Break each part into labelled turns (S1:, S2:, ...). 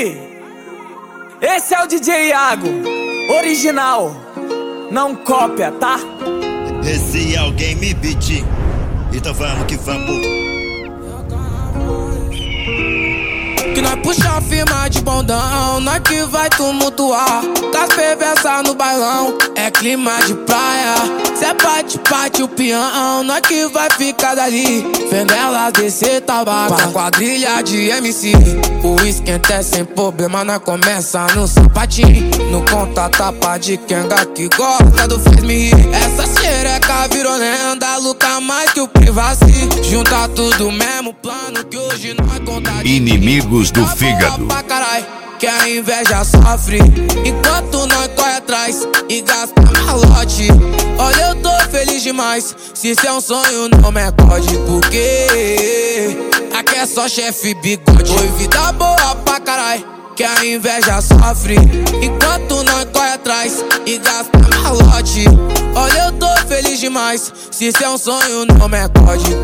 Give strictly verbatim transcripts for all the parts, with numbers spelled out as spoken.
S1: Aí, esse é o D J Iago, original, não cópia, tá?
S2: Esse é o Game Beat, então vamos que vamos.
S3: Que nós puxa a firma de bondão, nós que vai tumultuar. Com as perversas no bailão, é clima de praia. Cê bate, bate o peão, nós que vai ficar dali. Vendo elas descer tabaco, pra quadrilha de M C. O esquenta é sem problema, nós começa no sapatinho. No conta tapa de quenga que gosta do fez-me rir. Essa xereca virou lenda, luta mais que o Privacy. Junta tudo mesmo plano que hoje nós conta de
S4: Inimigos do fígado.
S3: Pra carai, que a inveja sofre enquanto nós corre atrás e gasta malote. Olha, eu tô feliz demais. Se isso é um sonho, não me acorde, porque aqui é só chefe bigode. Foi vida boa pra carai, que a inveja sofre enquanto nós corre atrás e gasta malote. Olha, eu tô feliz demais. Se isso é um sonho, não me acorde,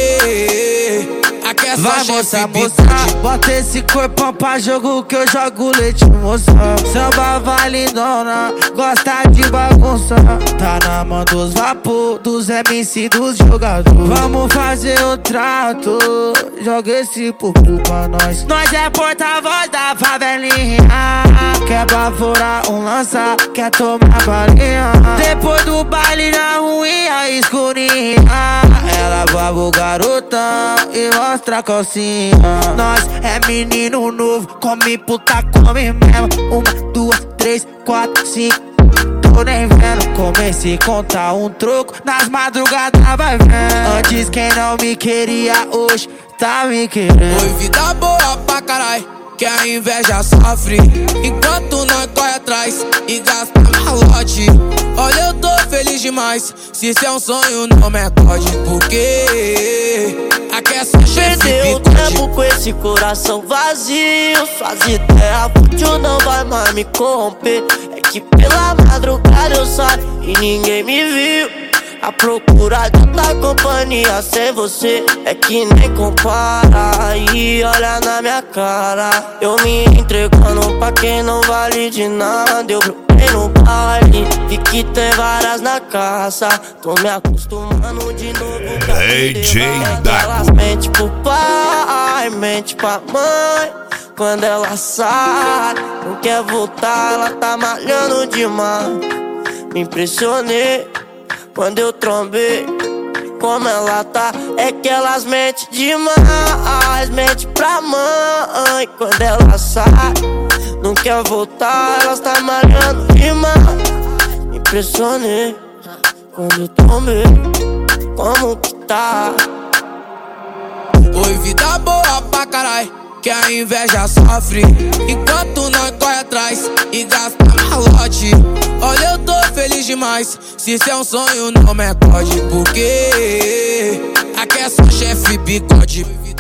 S3: porque aqui é só
S5: vai,
S3: chefe
S5: moça,
S3: bigode.
S5: moça, bota esse corpão pra jogo que eu jogo leite, moça. Samba validona, gosta de bagunça. Tá na mão dos vapor, dos M C, dos jogadores. Vamos fazer o trato, joga esse pupu pra nós. Nós é porta-voz da favelinha. Quer bavorar um lança, quer tomar balinha. Depois do baile na ruinha, escurinha, ela baba o garotão e mostra a calcinha. Nós é menino novo, come puta, come mesmo. Uma, duas, três, quatro, cinco, tô nem vendo. Comecei a contar um troco, nas madrugadas vai vendo. Antes quem não me queria, hoje tá me querendo.
S3: Foi vida boa pra carai, que a inveja sofre enquanto nós corre atrás e gasta malote. Olha, eu tô feliz demais. Se isso é um sonho, não me acorde, porque aqui é só chefe
S6: perdeu o
S3: bigode.
S6: tempo com esse coração vazio. Suas ideias fútil não vai mais me corromper. É que pela madrugada eu saio e ninguém me viu. A procura de outra companhia sem você é que nem compara. E olha na minha cara, eu me entregando pra quem não vale de nada. Eu brotei no baile, vi que tem várias na caça. Tô me acostumando de novo.
S4: D J Dago.
S6: Elas mente pro pai, mente pra mãe. Quando ela sai, não quer voltar, ela tá malhando demais. Me impressionei quando eu trombei, como ela tá, é que elas mentem demais. Mente pra mãe, quando ela sai, não quer voltar, elas tá malhando demais. Me impressionei quando eu trombei, como que tá.
S3: Oi, vida boa pra carai, que a inveja sofre enquanto nós corre atrás e gasta malote. Olha, eu tô feliz demais. Se isso é um sonho, não me acorde, porque aqui é só chefe bigode.